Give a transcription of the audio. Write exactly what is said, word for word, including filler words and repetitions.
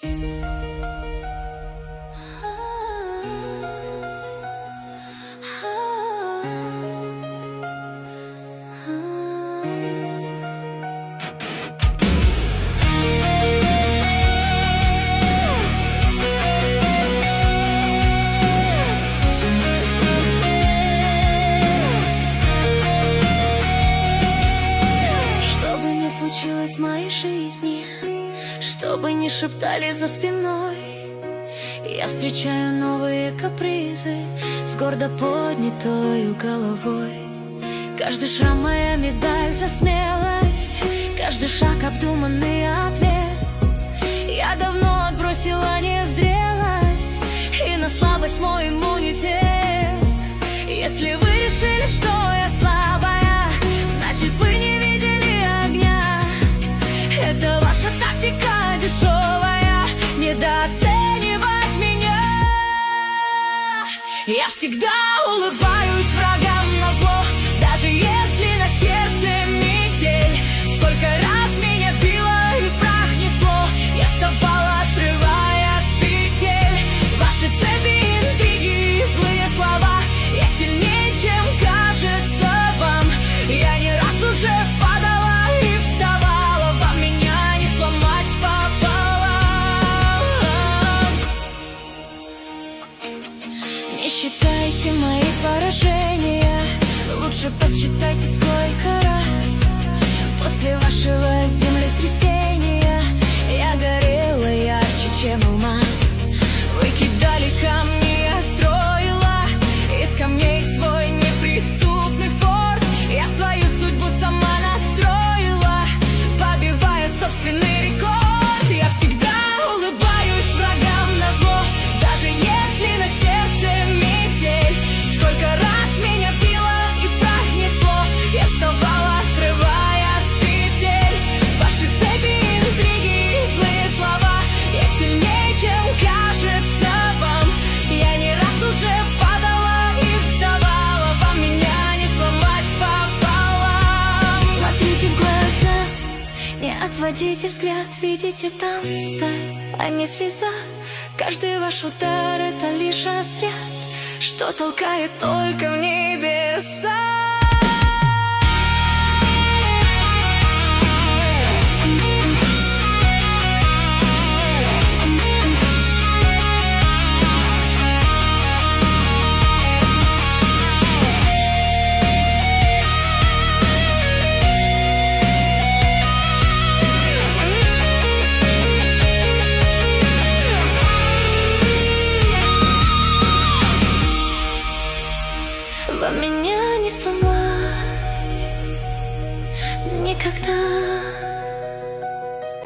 В моей жизни, что бы ни шептали за спиной, я встречаю новые капризы с гордо поднятой головой. Каждый шрам моя медаль за смелость, каждый шаг обдуманный ответ. Я давно отбросила незрелость и на слабость мой иммунитет. Если вы решили, что я слабая, значит вы не видели огня. Это ваша тактика дешевая, недооценивать меня. Я всегда улыбаюсь врагам назло, даже если на сердце метель. Сколько раз меня било и в прах несло, я вставала, срывая с петель. Ваши цепи, интриги и злые слова, я сильнее, чем кажется вам. Я не раз уже падала и вставала, вам меня не сломать пополам. Не считайте мои поражения, лучше посчитайте, сколько раз после вашего землетрясения я горела ярче, чем алмаз. Вы кидали камни, я строила из камней свой неприступный форт. Я свою судьбу сама настроила, побивая собственный рекорд. Я всегда улыбаюсь врагам назло, даже если на сердце метель. Сколько раз меня било и в прах несло, я вставала, срывая с петель. Ваши цепи, интриги и злые слова, я сильнее, чем кажется вам. Я не раз уже падала и вставала, вам меня не сломать пополам. Смотрите в глаза, не отводите взгляд, видите там сталь, а не слеза. Каждый ваш удар — это лишь разряд, что толкает только в небеса. Вам меня не сломать никогда.